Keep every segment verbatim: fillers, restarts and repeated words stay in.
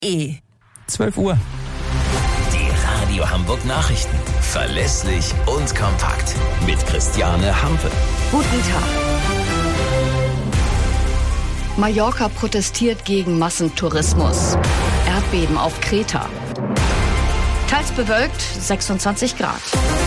E. zwölf Uhr. Die Radio Hamburg Nachrichten. Verlässlich und kompakt. Mit Christiane Hampe. Guten Tag. Mallorca protestiert gegen Massentourismus. Erdbeben auf Kreta. Teils bewölkt, sechsundzwanzig Grad.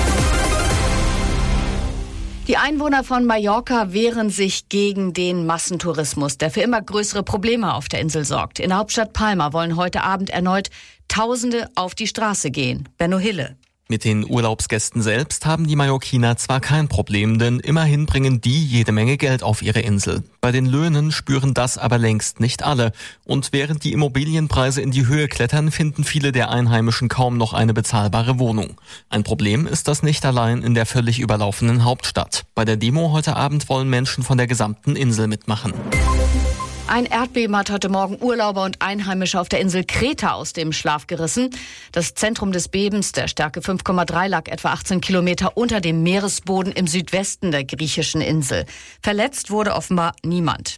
Die Einwohner von Mallorca wehren sich gegen den Massentourismus, der für immer größere Probleme auf der Insel sorgt. In der Hauptstadt Palma wollen heute Abend erneut Tausende auf die Straße gehen. Benno Hille. Mit den Urlaubsgästen selbst haben die Mallorquiner zwar kein Problem, denn immerhin bringen die jede Menge Geld auf ihre Insel. Bei den Löhnen spüren das aber längst nicht alle. Und während die Immobilienpreise in die Höhe klettern, finden viele der Einheimischen kaum noch eine bezahlbare Wohnung. Ein Problem ist das nicht allein in der völlig überlaufenen Hauptstadt. Bei der Demo heute Abend wollen Menschen von der gesamten Insel mitmachen. Ein Erdbeben hat heute Morgen Urlauber und Einheimische auf der Insel Kreta aus dem Schlaf gerissen. Das Zentrum des Bebens, der Stärke fünf Komma drei, lag etwa achtzehn Kilometer unter dem Meeresboden im Südwesten der griechischen Insel. Verletzt wurde offenbar niemand.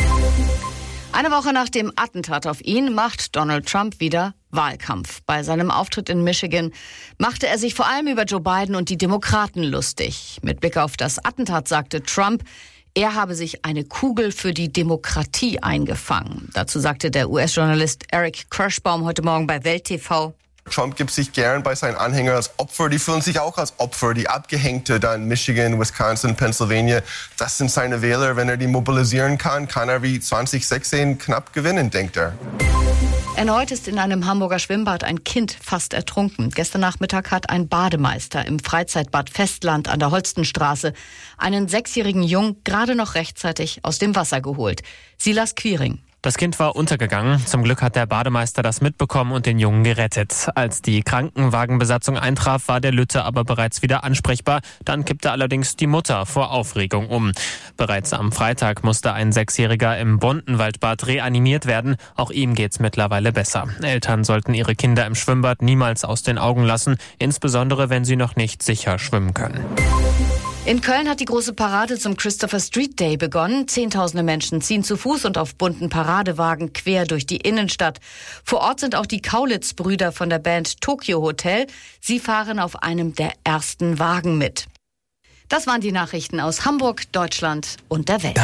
Eine Woche nach dem Attentat auf ihn macht Donald Trump wieder Wahlkampf. Bei seinem Auftritt in Michigan machte er sich vor allem über Joe Biden und die Demokraten lustig. Mit Blick auf das Attentat sagte Trump, er habe sich eine Kugel für die Demokratie eingefangen. Dazu sagte der U S-Journalist Eric Kirschbaum heute Morgen bei Welt T V. Trump gibt sich gern bei seinen Anhängern als Opfer. Die fühlen sich auch als Opfer. Die Abgehängte da in Michigan, Wisconsin, Pennsylvania, das sind seine Wähler. Wenn er die mobilisieren kann, kann er wie zwanzig sechzehn knapp gewinnen, denkt er. Erneut ist in einem Hamburger Schwimmbad ein Kind fast ertrunken. Gestern Nachmittag hat ein Bademeister im Freizeitbad Festland an der Holstenstraße einen sechsjährigen Jungen gerade noch rechtzeitig aus dem Wasser geholt. Silas Quiring. Das Kind war untergegangen. Zum Glück hat der Bademeister das mitbekommen und den Jungen gerettet. Als die Krankenwagenbesatzung eintraf, war der Lütte aber bereits wieder ansprechbar. Dann kippte allerdings die Mutter vor Aufregung um. Bereits am Freitag musste ein Sechsjähriger im Bontenwaldbad reanimiert werden. Auch ihm geht's mittlerweile besser. Eltern sollten ihre Kinder im Schwimmbad niemals aus den Augen lassen, insbesondere wenn sie noch nicht sicher schwimmen können. In Köln hat die große Parade zum Christopher Street Day begonnen. Zehntausende Menschen ziehen zu Fuß und auf bunten Paradewagen quer durch die Innenstadt. Vor Ort sind auch die Kaulitz-Brüder von der Band Tokyo Hotel. Sie fahren auf einem der ersten Wagen mit. Das waren die Nachrichten aus Hamburg, Deutschland und der Welt.